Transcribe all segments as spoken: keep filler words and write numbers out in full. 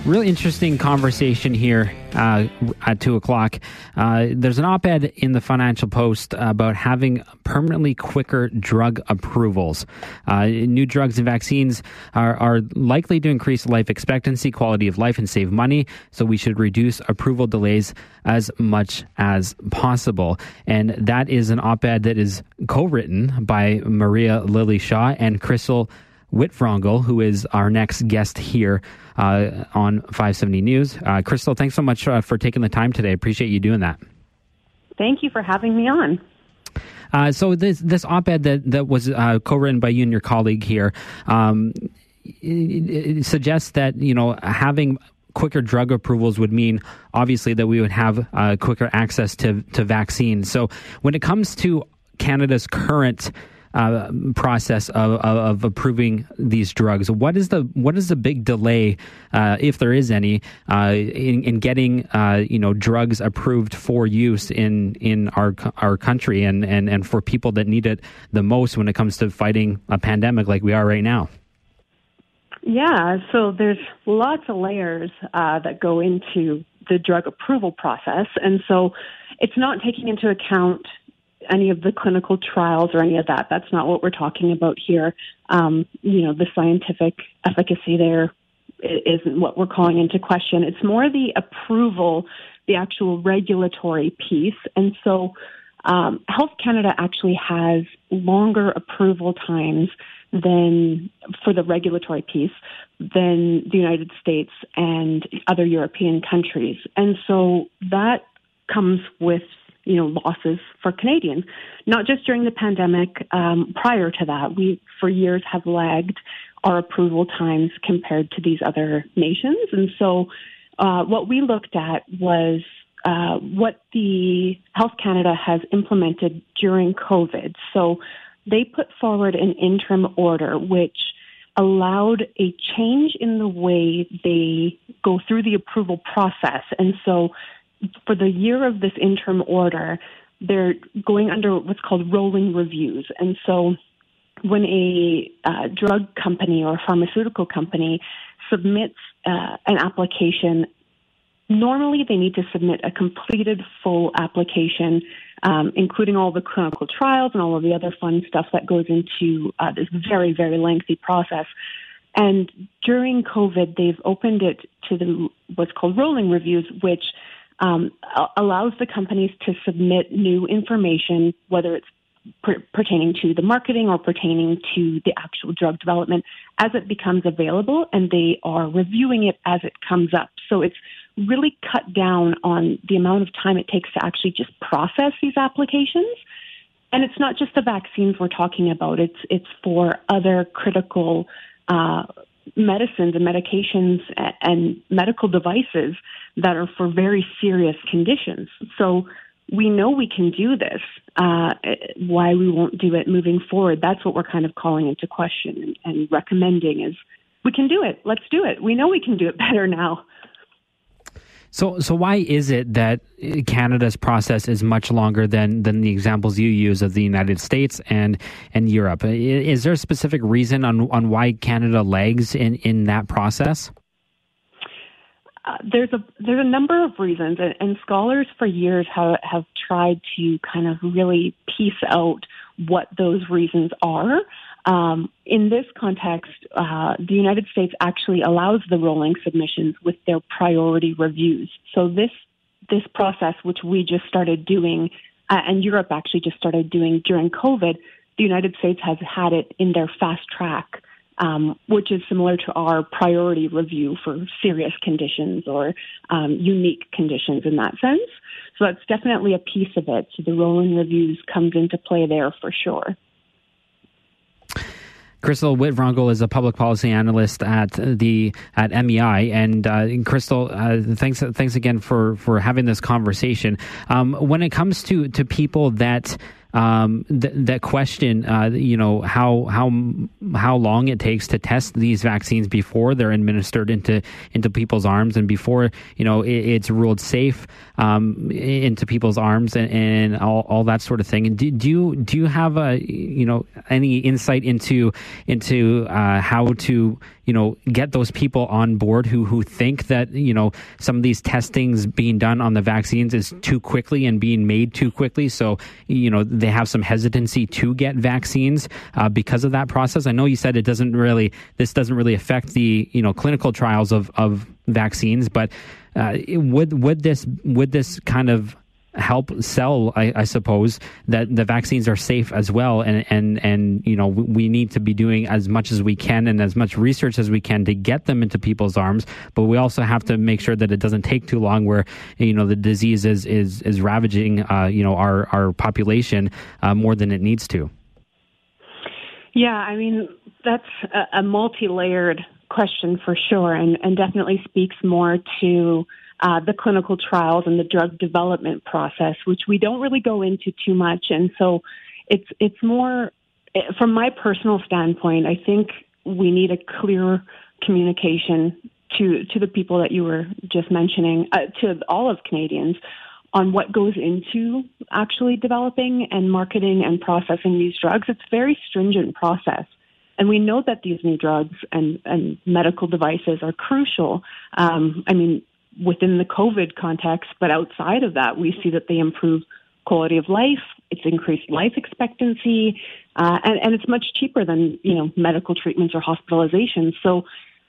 Really interesting conversation here uh, at two o'clock. Uh, there's an op-ed in the Financial Post about having permanently quicker drug approvals. Uh, new drugs and vaccines are, are likely to increase life expectancy, quality of life, and save money. So we should reduce approval delays as much as possible. And that is an op-ed that is co-written by Maria Lily Shaw and Crystal Whitfrongel, who is our next guest here uh, on five seventy News. Uh, Crystal, thanks so much uh, for taking the time today. Appreciate you doing that. Thank you for having me on. Uh, so this this op-ed that, that was uh, co-written by you and your colleague here um, it, it suggests that, you know, having quicker drug approvals would mean, obviously, that we would have uh, quicker access to, to vaccines. So when it comes to Canada's current Uh, process of, of, of approving these drugs, what is the what is the big delay, uh, if there is any, uh, in, in getting uh, you know drugs approved for use in in our our country and, and, and for people that need it the most when it comes to fighting a pandemic like we are right now? Yeah, so there's lots of layers uh, that go into the drug approval process, and so it's not taking into account any of the clinical trials or any of that. That's not what we're talking about here. Um, you know, the scientific efficacy there isn't what we're calling into question. It's more the approval, the actual regulatory piece. And so um, Health Canada actually has longer approval times than for the regulatory piece than the United States and other European countries. And so that comes with you know, losses for Canadians, not just during the pandemic. Um, prior to that, we, for years, have lagged our approval times compared to these other nations. And so uh, what we looked at was uh, what the Health Canada has implemented during COVID. So they put forward an interim order which allowed a change in the way they go through the approval process. And so for the year of this interim order, they're going under what's called rolling reviews. And so when a uh, drug company or a pharmaceutical company submits uh, an application, normally they need to submit a completed full application, um, including all the clinical trials and all of the other fun stuff that goes into uh, this very, very lengthy process. And during COVID, they've opened it to the what's called rolling reviews, which Um, allows the companies to submit new information, whether it's per- pertaining to the marketing or pertaining to the actual drug development, as it becomes available, and they are reviewing it as it comes up. So it's really cut down on the amount of time it takes to actually just process these applications. And it's not just the vaccines we're talking about. It's it's for other critical uh medicines and medications and medical devices that are for very serious conditions. So we know we can do this. Uh, why we won't do it moving forward, that's what we're kind of calling into question and, and recommending is we can do it. Let's do it. We know we can do it better now. So, so why is it that Canada's process is much longer than, than the examples you use of the United States and, and Europe? Is there a specific reason on, on why Canada lags in, in that process? Uh, there's a there's a number of reasons, and, and scholars for years have, have tried to kind of really piece out what those reasons are. Um, in this context, uh, the United States actually allows the rolling submissions with their priority reviews. So this this process, which we just started doing, uh, and Europe actually just started doing during COVID, the United States has had it in their fast track, um, which is similar to our priority review for serious conditions or um, unique conditions in that sense. So that's definitely a piece of it. So the rolling reviews comes into play there for sure. Crystal Whitfrongel is a public policy analyst at the at M E I, and uh, Crystal, uh, thanks thanks again for, for having this conversation. Um, when it comes to, to people that um, th- that question, uh, you know, how how how long it takes to test these vaccines before they're administered into into people's arms and before you know it, it's ruled safe um, into people's arms and, and all, all that sort of thing. And do, do you do you have a you know any insight into into uh, how to you know, get those people on board who who think that, you know, some of these testings being done on the vaccines is too quickly and being made too quickly. So, you know, they have some hesitancy to get vaccines uh, because of that process. I know you said it doesn't really, this doesn't really affect the, you know, clinical trials of, of vaccines, but uh, would would this would this kind of help sell, I, I suppose, that the vaccines are safe as well, and and and you know, we need to be doing as much as we can and as much research as we can to get them into people's arms, but we also have to make sure that it doesn't take too long, where, you know, the disease is is is ravaging uh, you know, our our population uh, more than it needs to. Yeah, I mean, that's a, a multi-layered question for sure, and, and definitely speaks more to Uh, the clinical trials and the drug development process, which we don't really go into too much. And so it's it's more, from my personal standpoint, I think we need a clear communication to, to the people that you were just mentioning, uh, to all of Canadians, on what goes into actually developing and marketing and processing these drugs. It's a very stringent process. And we know that these new drugs and, and medical devices are crucial. Um, I mean, within the COVID context, but outside of that, we see that they improve quality of life. It's increased life expectancy, uh, and, and it's much cheaper than, you know, medical treatments or hospitalizations. So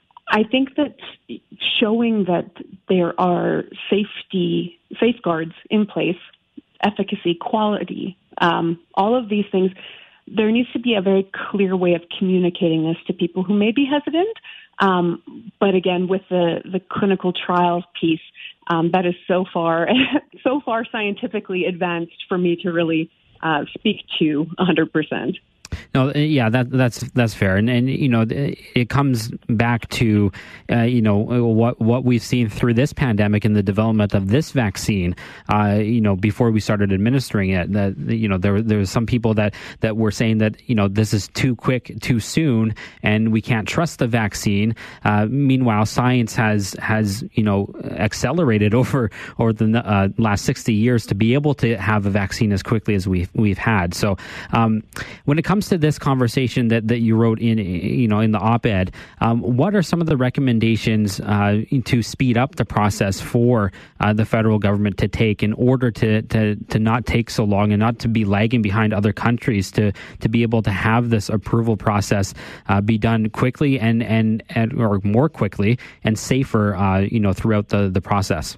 I think that showing that there are safety safeguards in place, efficacy, quality, um, all of these things, there needs to be a very clear way of communicating this to people who may be hesitant. Um, but again, with the, the clinical trials piece, um, that is so far, so far scientifically advanced for me to really uh, speak to one hundred percent. No, yeah, that that's that's fair, and and you know, it comes back to uh, you know, what what we've seen through this pandemic and the development of this vaccine. Uh, you know, before we started administering it, that you know, there there was some people that that were saying that, you know, this is too quick, too soon, and we can't trust the vaccine. Uh, meanwhile, science has has you know, accelerated over over the uh, last sixty years to be able to have a vaccine as quickly as we've we've had. So um, when it comes to this conversation that, that you wrote in, you know, in the op-ed, um, what are some of the recommendations uh, to speed up the process for uh, the federal government to take in order to, to to not take so long and not to be lagging behind other countries, to to be able to have this approval process uh, be done quickly and, and, and or more quickly and safer, uh, you know, throughout the, the process?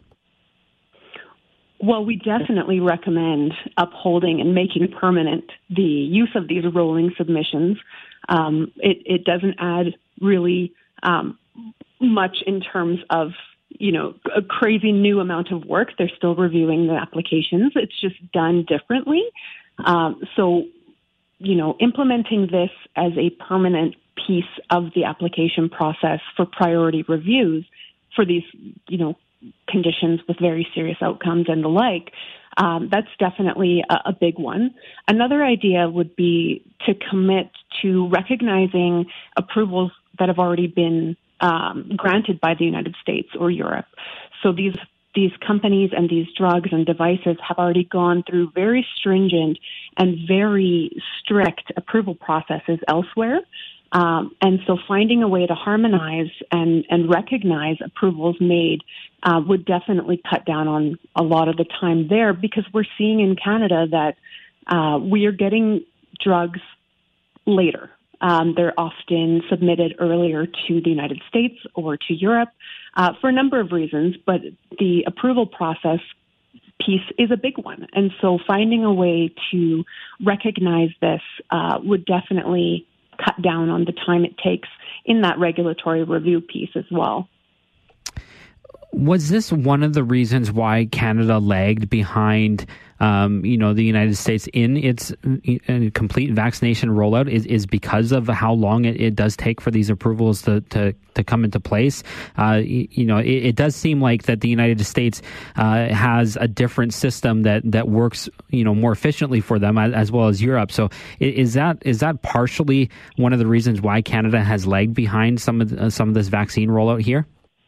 Well, we definitely recommend upholding and making permanent the use of these rolling submissions. Um, it, it doesn't add really um, much in terms of, you know, a crazy new amount of work. They're still reviewing the applications. It's just done differently. Um, so, you know, implementing this as a permanent piece of the application process for priority reviews for these, you know, conditions with very serious outcomes and the like, um, that's definitely a, a big one. Another idea would be to commit to recognizing approvals that have already been um, granted by the United States or Europe. So these these companies and these drugs and devices have already gone through very stringent and very strict approval processes elsewhere. Um, and so finding a way to harmonize and, and recognize approvals made uh, would definitely cut down on a lot of the time there, because we're seeing in Canada that uh, we are getting drugs later. Um, they're often submitted earlier to the United States or to Europe uh, for a number of reasons, but the approval process piece is a big one. And so finding a way to recognize this uh, would definitely cut down on the time it takes in that regulatory review piece as well. Was this one of the reasons why Canada lagged behind, um, you know, the United States in its uh, complete vaccination rollout? Is, is because of how long it, it does take for these approvals to, to, to come into place? Uh, you, you know, it, it does seem like that the United States uh, has a different system that, that works, you know, more efficiently for them, as, as well as Europe. So is that is that partially one of the reasons why Canada has lagged behind some of the, uh, some of this vaccine rollout here?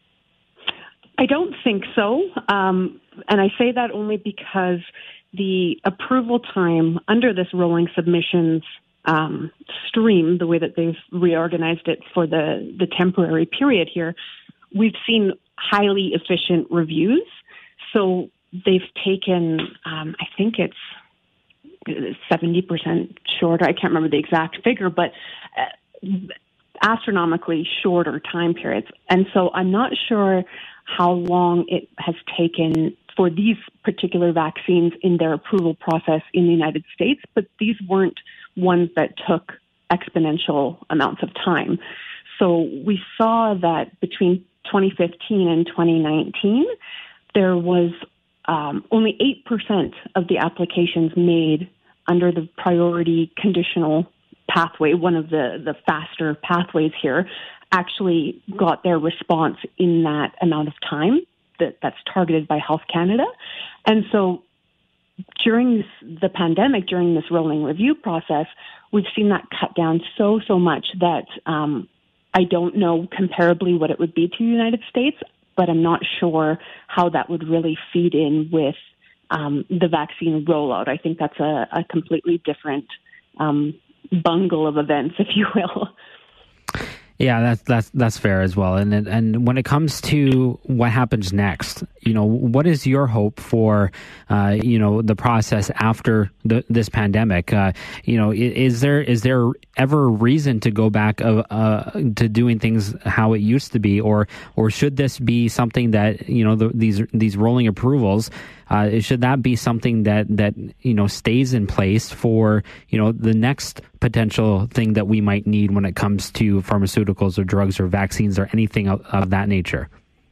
I don't think so. Um, and I say that only because the approval time under this rolling submissions um, stream, the way that they've reorganized it for the, the temporary period here, we've seen highly efficient reviews. So they've taken, um, I think it's seventy percent shorter. I can't remember the exact figure, but uh, astronomically shorter time periods. And so I'm not sure how long it has taken for these particular vaccines in their approval process in the United States, but these weren't ones that took exponential amounts of time. So we saw that between twenty fifteen and twenty nineteen, there was um, only eight percent of the applications made under the priority conditional pathway, one of the, the faster pathways here, actually got their response in that amount of time that, that's targeted by Health Canada. And so during this, the pandemic, during this rolling review process, we've seen that cut down so, so much that um, I don't know comparably what it would be to the United States, but I'm not sure how that would really feed in with um, the vaccine rollout. I think that's a, a completely different um, bungle of events, if you will. Yeah, that's that's that's fair as well. And and when it comes to what happens next, you know, what is your hope for, uh, you know, the process after the, this pandemic? Uh, you know, is there is there ever a reason to go back uh, uh, to doing things how it used to be, or or should this be something that, you know, the, these these rolling approvals? Uh, should that be something that, that, you know, stays in place for, you know, the next potential thing that we might need when it comes to pharmaceuticals or drugs or vaccines or anything of, of that nature?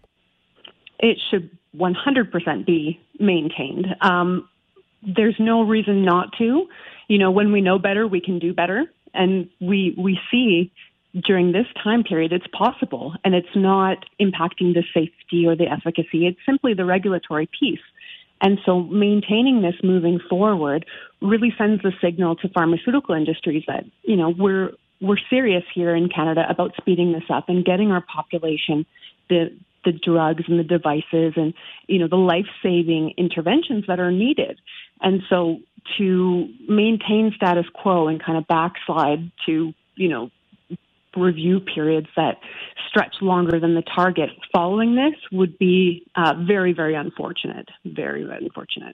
It should one hundred percent be maintained. Um, there's no reason not to. You know, when we know better, we can do better. And we we see during this time period, it's possible. And it's not impacting the safety or the efficacy. It's simply the regulatory piece. And so maintaining this moving forward really sends the signal to pharmaceutical industries that, you know, we're we're serious here in Canada about speeding this up and getting our population the the drugs and the devices and, you know, the life-saving interventions that are needed. And so to maintain status quo and kind of backslide to, you know, review periods that stretch longer than the target following this would be uh, very, very unfortunate. Very, very unfortunate.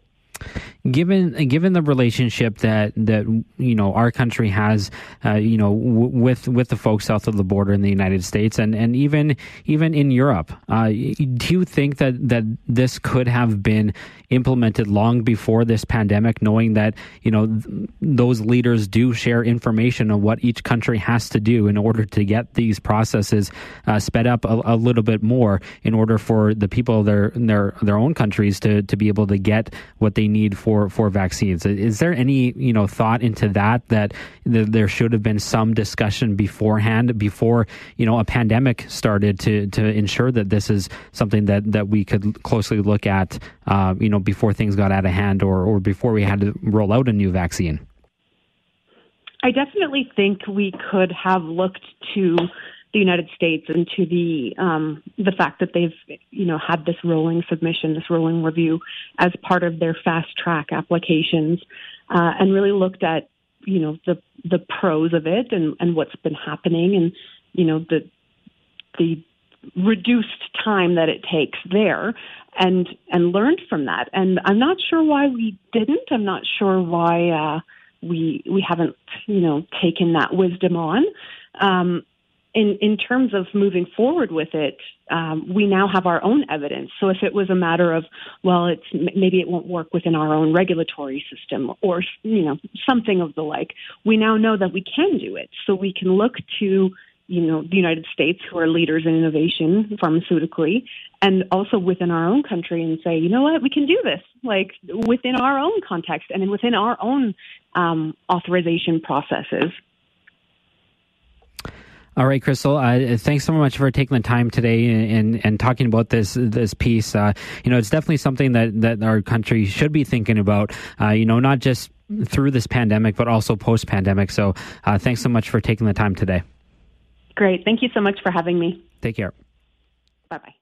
Given given the relationship that, that you know our country has, uh, you know, w- with with the folks south of the border in the United States and, and even even in Europe, uh, do you think that, that this could have been implemented long before this pandemic, knowing that, you know, th- those leaders do share information on what each country has to do in order to get these processes uh, sped up a, a little bit more in order for the people of their their their own countries to, to be able to get what they need for, for vaccines? Is there any, you know, thought into that, that th- there should have been some discussion beforehand, before, you know, a pandemic started, to, to ensure that this is something that, that we could closely look at, uh, you know, before things got out of hand, or, or before we had to roll out a new vaccine? I definitely think we could have looked to the United States and to the um, the fact that they've, you know, had this rolling submission, this rolling review as part of their fast track applications, uh, and really looked at, you know, the the pros of it and, and what's been happening, and, you know, the the reduced time that it takes there, and and learned from that. And I'm not sure why we didn't. I'm not sure why uh, we we haven't, you know, taken that wisdom on. Um, In in terms of moving forward with it, um, we now have our own evidence. So if it was a matter of, well, it's maybe it won't work within our own regulatory system, or, you know, something of the like, we now know that we can do it. So we can look to, you know, the United States, who are leaders in innovation pharmaceutically, and also within our own country, and say, you know what, we can do this, like within our own context and within our own um, authorization processes. All right, Crystal, uh, thanks so much for taking the time today and, and, and talking about this this piece. Uh, you know, it's definitely something that, that our country should be thinking about, uh, you know, not just through this pandemic, but also post-pandemic. So uh, thanks so much for taking the time today. Great. Thank you so much for having me. Take care. Bye-bye.